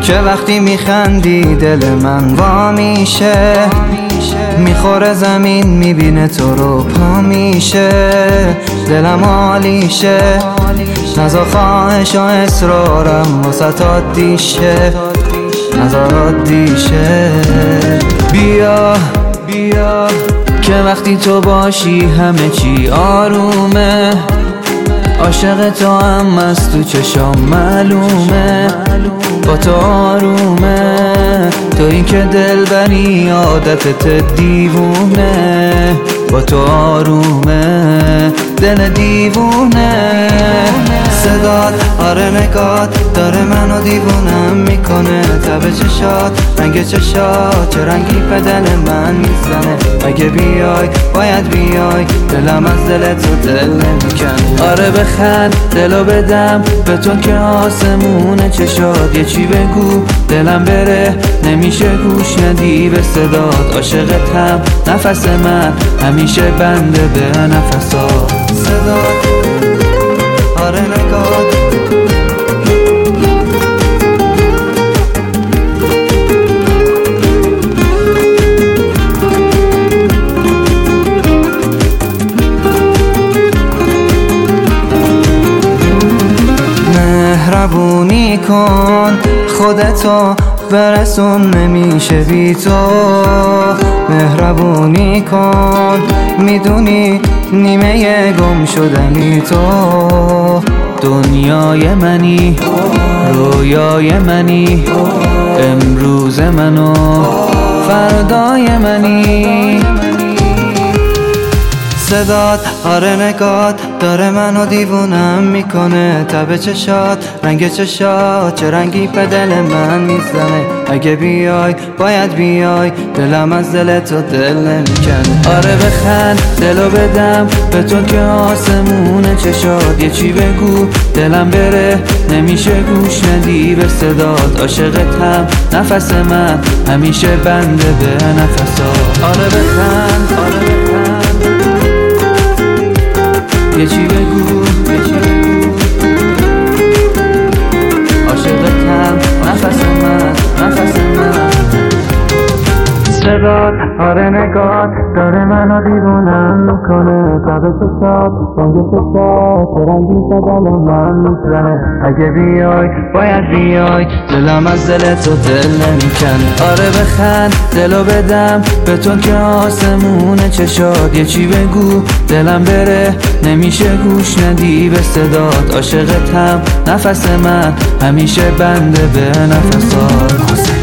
که وقتی میخندی دل من وا میشه، میخوره زمین میبینه تو رو پا میشه، دلم عالیشه، نزا خواهش و اصرارم واسه عادیشه، نزا عادیشه. بیا بیا که وقتی تو باشی همه چی آرومه، عاشق تو هم از تو چشام معلومه، با تو آرومه، تو این که دل بری عادتت دیوونه، با تو آرومه دل دیوونه. صدات آره نگات داره منو دیوونم میکنه، تب چشات رنگ چشات چه رنگی به دل من میزنه، اگه بیای باید بیای دلم از دل تو دل نمیکنه. آره بخند دلو بدم به تو که آسمونه چشات، یه چی بگو دلم بره نمیشه گوش ندی به صدات، عاشقتم نفس من همیشه بنده به نفسات. صدات آره نگات مهربونی کن خودتو برسون نمیشه بی تو، مهربونی کن میدونی نیمه گم شدنی تو، دنیای منی رویای منی امروز منو فردای منی. صدات آره نگات داره منو دیوونم میکنه، تب چشات رنگ چشات چه رنگی به دل من میزنه، اگه بیای باید بیای دلم از دل تو دل نمیکنه. آره بخند دلو بدم به تو که آسمونه چشات، یه چی بگو دلم بره نمیشه گوش ندی به صدات، عاشقتم نفس من همیشه بنده به نفسات. آره بخند آره بخند یه چی بگو عاشقتم نفس من نفس من. صدات آره نگات داره منو دیوونم میکنه، تب چشات رنگ چشات چه رنگی به دل من میزنه، اگه بیای باید بیای دلم از دل تو دل نمیکنه. آره بخند دلو بدم به تو که آسمونه چشات، یه چی بگو دلم بره نمیشه گوش ندی به صدات، عاشقتم نفس من همیشه بنده به نفسات.